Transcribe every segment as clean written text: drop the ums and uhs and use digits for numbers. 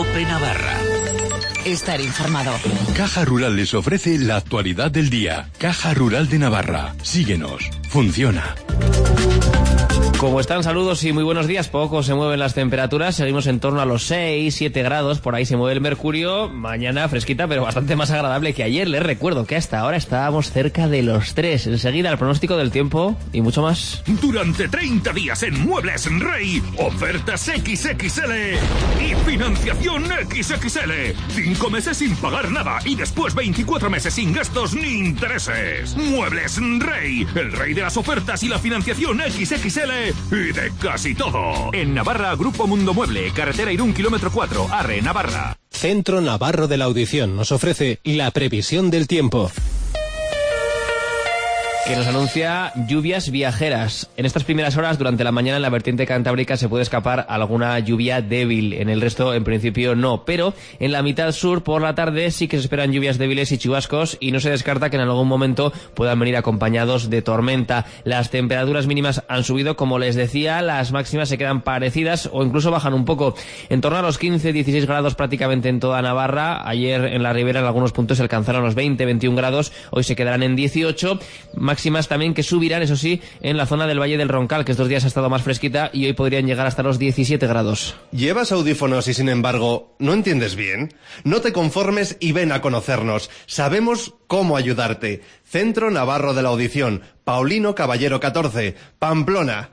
COPE Navarra. Estar informado. Caja Rural les ofrece la actualidad del día. Caja Rural de Navarra. Síguenos. Funciona. ¿Cómo están? Saludos y muy buenos días. Poco se mueven las temperaturas, seguimos en torno a los 6, 7 grados, por ahí se mueve el mercurio. Mañana fresquita, pero bastante más agradable que ayer. Les recuerdo que hasta ahora estábamos cerca de los 3. Enseguida el pronóstico del tiempo y mucho más. Durante 30 días en Muebles Rey, ofertas XXL y financiación XXL. 5 meses sin pagar nada y después 24 meses sin gastos ni intereses. Muebles Rey, el rey de las ofertas y la financiación XXL y de casi todo. En Navarra, Grupo Mundo Mueble, carretera Irún, kilómetro 4, Arre, Navarra. Centro Navarro de la Audición nos ofrece la previsión del tiempo, que nos anuncia lluvias viajeras. En estas primeras horas, durante la mañana, en la vertiente cantábrica se puede escapar alguna lluvia débil. En el resto, en principio, no. Pero en la mitad sur, por la tarde, sí que se esperan lluvias débiles y chubascos y no se descarta que en algún momento puedan venir acompañados de tormenta. Las temperaturas mínimas han subido, como les decía, las máximas se quedan parecidas o incluso bajan un poco. En torno a los 15-16 grados prácticamente en toda Navarra. Ayer en la ribera en algunos puntos se alcanzaron los 20-21 grados. Hoy se quedarán en 18. Máximas también que subirán, eso sí, en la zona del Valle del Roncal, que estos días ha estado más fresquita y hoy podrían llegar hasta los 17 grados. ¿Llevas audífonos y sin embargo no entiendes bien? No te conformes y ven a conocernos. Sabemos cómo ayudarte. Centro Navarro de la Audición, Paulino Caballero 14, Pamplona,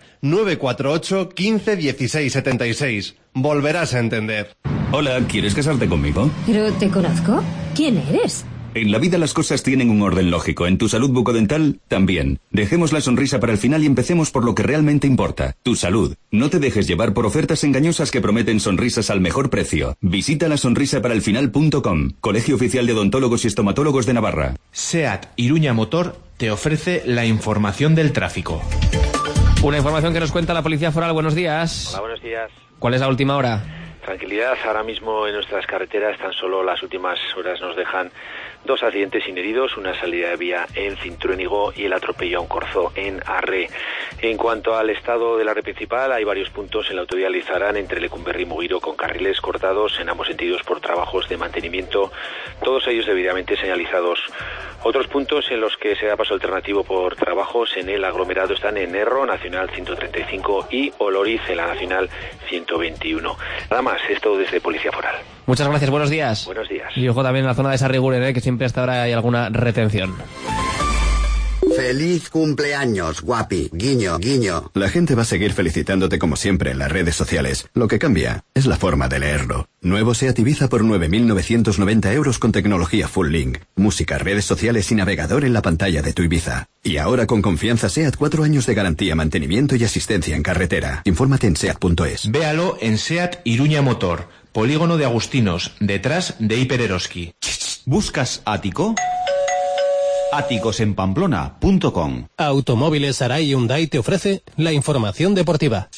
948 15 16 76. Volverás a entender. Hola, ¿quieres casarte conmigo? ¿Pero te conozco? ¿Quién eres? En la vida las cosas tienen un orden lógico. En tu salud bucodental, también. Dejemos la sonrisa para el final y empecemos por lo que realmente importa. Tu salud. No te dejes llevar por ofertas engañosas que prometen sonrisas al mejor precio. Visita lasonrisaparalfinal.com. Colegio Oficial de Odontólogos y Estomatólogos de Navarra. SEAT Iruña Motor te ofrece la información del tráfico. Una información que nos cuenta la Policía Foral. Buenos días. Hola, buenos días. ¿Cuál es la última hora? Tranquilidad, ahora mismo en nuestras carreteras tan solo las últimas horas nos dejan 2 accidentes sin heridos, una salida de vía en Cintruénigo y el atropello a un corzo en Arre. En cuanto al estado de la red principal, hay varios puntos en la autovía Lizarán entre Lecumberri y Muguiro con carriles cortados en ambos sentidos por trabajos de mantenimiento, todos ellos debidamente señalizados. Otros puntos en los que se da paso alternativo por trabajos en el aglomerado están en Erro, Nacional 135 y Oloriz, en la Nacional 121. Nada más, esto desde Policía Foral. Muchas gracias, buenos días. Buenos días. Y ojo también en la zona de Sarriguren, que siempre hasta ahora hay alguna retención. ¡Feliz cumpleaños, guapi! Guiño, guiño. La gente va a seguir felicitándote como siempre en las redes sociales. Lo que cambia es la forma de leerlo. Nuevo SEAT Ibiza por 9.990 euros con tecnología Full Link. Música, redes sociales y navegador en la pantalla de tu Ibiza. Y ahora con confianza SEAT 4 años de garantía, mantenimiento y asistencia en carretera. Infórmate en SEAT.es. Véalo en SEAT Iruña Motor, polígono de Agustinos, detrás de Hiper Eroski. ¿Buscas ático? Áticosenpamplona.com. Automóviles Arai Hyundai te ofrece la información deportiva.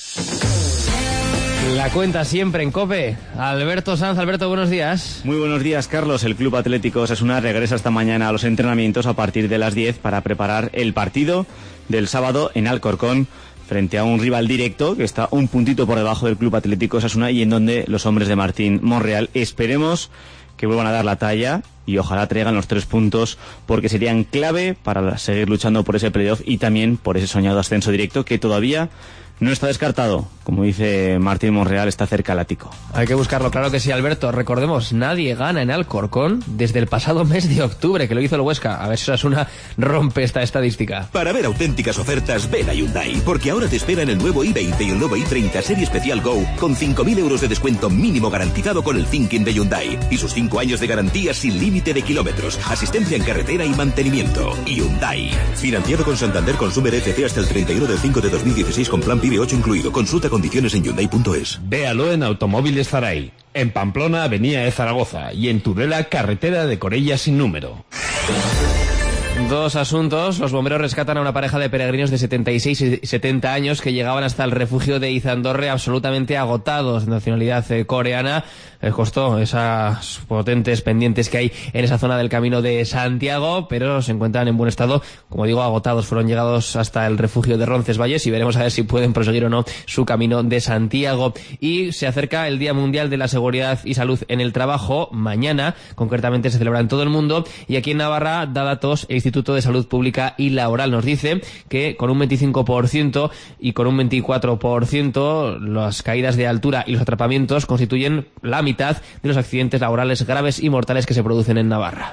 La cuenta siempre en COPE. Alberto Sanz. Alberto, buenos días. Muy buenos días, Carlos. El Club Atlético Osasuna regresa esta mañana a los entrenamientos a partir de las 10 para preparar el partido del sábado en Alcorcón frente a un rival directo que está un puntito por debajo del Club Atlético Osasuna y en donde los hombres de Martín Monreal esperemos que vuelvan a dar la talla y ojalá traigan los 3 puntos porque serían clave para seguir luchando por ese playoff y también por ese soñado ascenso directo que todavía no está descartado. Como dice Martín Monreal, está cerca el ático. Hay que buscarlo, claro que sí, Alberto. Recordemos, nadie gana en Alcorcón desde el pasado mes de octubre, que lo hizo el Huesca. A ver si Osasuna rompe esta estadística. Para ver auténticas ofertas, ven a Hyundai, porque ahora te esperan el nuevo i20 y el nuevo i30 Serie Especial Go, con 5.000 euros de descuento mínimo garantizado con el Thinking de Hyundai, y sus 5 años de garantía sin límite de kilómetros, asistencia en carretera y mantenimiento. Hyundai. Financiado con Santander Consumer FC hasta el 31 de 5 de 2016 con plan PIB 8 incluido. Consulta condiciones en Hyundai.es. Véalo en Automóviles Zaray. En Pamplona, Avenida de Zaragoza. Y en Tudela, carretera de Corella sin número. Dos asuntos. Los bomberos rescatan a una pareja de peregrinos de 76 y 70 años que llegaban hasta el refugio de Izandorre absolutamente agotados, de nacionalidad coreana. Les costó esas potentes pendientes que hay en esa zona del Camino de Santiago, pero se encuentran en buen estado. Como digo, agotados. Fueron llegados hasta el refugio de Roncesvalles y veremos a ver si pueden proseguir o no su Camino de Santiago. Y se acerca el Día Mundial de la Seguridad y Salud en el Trabajo. Mañana, concretamente, se celebra en todo el mundo. Y aquí en Navarra da datos el Instituto de Salud Pública y Laboral. Nos dice que con un 25% y con un 24% las caídas de altura y los atrapamientos constituyen la mitad de los accidentes laborales graves y mortales que se producen en Navarra.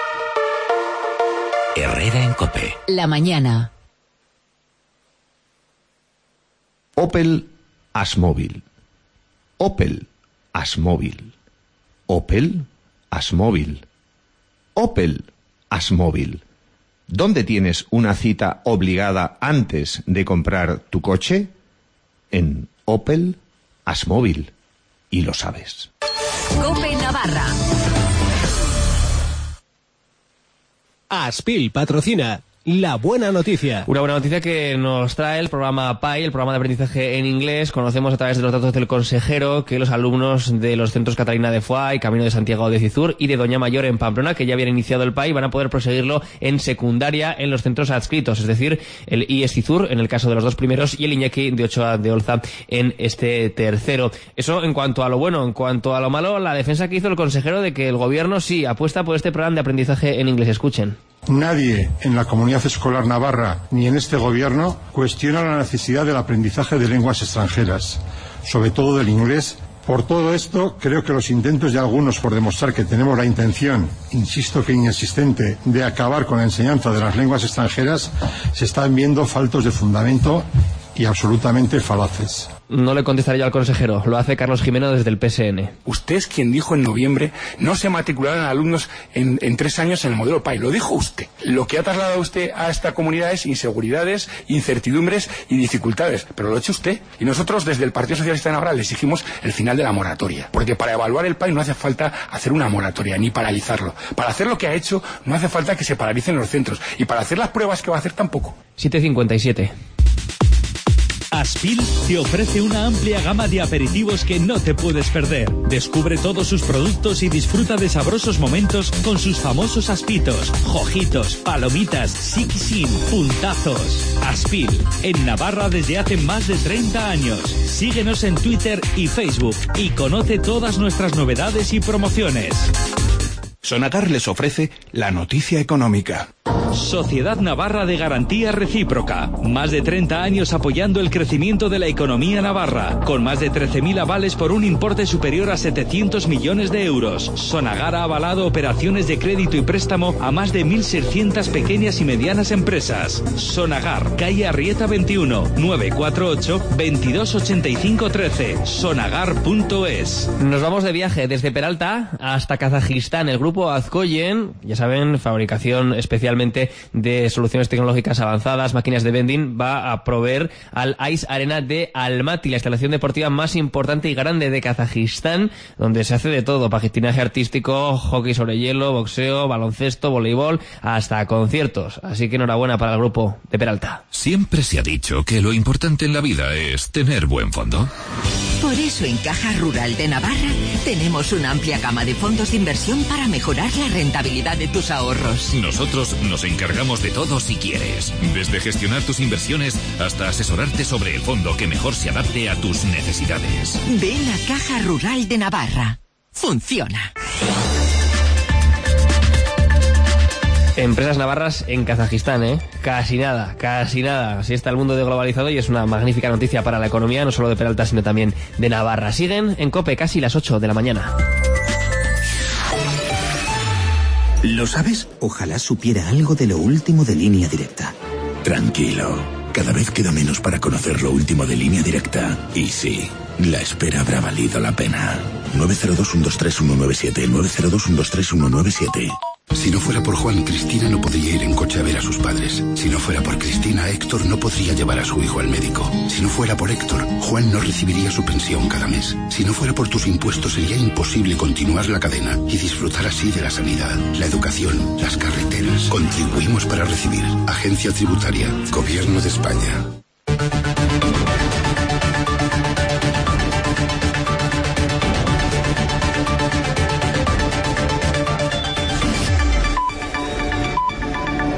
Herrera en COPE. La mañana. Opel Asmóvil. Opel Asmóvil. Opel Asmóvil. Opel Asmóvil. ¿Dónde tienes una cita obligada antes de comprar tu coche? En Opel Asmóvil. Y lo sabes. COPE Navarra. Aspil patrocina la buena noticia. Una buena noticia que nos trae el programa PAI, el programa de aprendizaje en inglés. Conocemos a través de los datos del consejero que los alumnos de los centros Catalina de Foix, Camino de Santiago de Cizur y de Doña Mayor en Pamplona, que ya habían iniciado el PAI, van a poder proseguirlo en secundaria en los centros adscritos, es decir, el IES Cizur en el caso de los dos primeros y el Iñaki de Ochoa de Olza en este tercero. Eso en cuanto a lo bueno. En cuanto a lo malo, la defensa que hizo el consejero de que el gobierno sí apuesta por este programa de aprendizaje en inglés. Escuchen. Nadie en la comunidad escolar navarra ni en este gobierno cuestiona la necesidad del aprendizaje de lenguas extranjeras, sobre todo del inglés. Por todo esto, creo que los intentos de algunos por demostrar que tenemos la intención, insisto que inexistente, de acabar con la enseñanza de las lenguas extranjeras se están viendo faltos de fundamento y absolutamente falaces. No le contestaré yo al consejero, lo hace Carlos Jimeno desde el PSN. Usted es quien dijo en noviembre no se matricularan alumnos en 3 años en el modelo PAI, lo dijo usted. Lo que ha trasladado usted a esta comunidad es inseguridades, incertidumbres y dificultades, pero lo ha hecho usted. Y nosotros desde el Partido Socialista de Navarra le exigimos el final de la moratoria, porque para evaluar el PAI no hace falta hacer una moratoria ni paralizarlo. Para hacer lo que ha hecho no hace falta que se paralicen los centros y para hacer las pruebas que va a hacer tampoco. 7:57. Aspil te ofrece una amplia gama de aperitivos que no te puedes perder. Descubre todos sus productos y disfruta de sabrosos momentos con sus famosos aspitos, jojitos, palomitas, siquisin, puntazos. Aspil, en Navarra desde hace más de 30 años. Síguenos en Twitter y Facebook y conoce todas nuestras novedades y promociones. Sonagar les ofrece la noticia económica. Sociedad Navarra de Garantía Recíproca. Más de 30 años apoyando el crecimiento de la economía navarra, con más de 13.000 avales por un importe superior a 700 millones de euros. Sonagar ha avalado operaciones de crédito y préstamo a más de 1.600 pequeñas y medianas empresas. Sonagar, calle Arrieta 21, 948 2285 13. Sonagar.es. Nos vamos de viaje desde Peralta hasta Kazajistán. El grupo Azkoyen, ya saben, fabricación especialmente de soluciones tecnológicas avanzadas, máquinas de vending, va a proveer al Ice Arena de Almaty, la instalación deportiva más importante y grande de Kazajistán, donde se hace de todo: patinaje artístico, hockey sobre hielo, boxeo, baloncesto, voleibol, hasta conciertos. Así que enhorabuena para el grupo de Peralta. Siempre se ha dicho que lo importante en la vida es tener buen fondo. Por eso en Caja Rural de Navarra tenemos una amplia gama de fondos de inversión para mejorar la rentabilidad de tus ahorros. Nosotros nos encargamos de todo si quieres. Desde gestionar tus inversiones hasta asesorarte sobre el fondo que mejor se adapte a tus necesidades. Ven a Caja Rural de Navarra. Funciona. Empresas navarras en Kazajistán, ¿eh? Casi nada, casi nada. Así está el mundo de globalizado y es una magnífica noticia para la economía, no solo de Peralta, sino también de Navarra. Siguen en COPE casi las 8 de la mañana. ¿Lo sabes? Ojalá supiera algo de lo último de Línea Directa. Tranquilo, cada vez queda menos para conocer lo último de Línea Directa. Y sí, la espera habrá valido la pena. 902-123-197, 902-123-197. Si no fuera por Juan, Cristina no podría ir en coche a ver a sus padres. Si no fuera por Cristina, Héctor no podría llevar a su hijo al médico. Si no fuera por Héctor, Juan no recibiría su pensión cada mes. Si no fuera por tus impuestos, sería imposible continuar la cadena y disfrutar así de la sanidad, la educación, las carreteras. Contribuimos para recibir. Agencia Tributaria, Gobierno de España.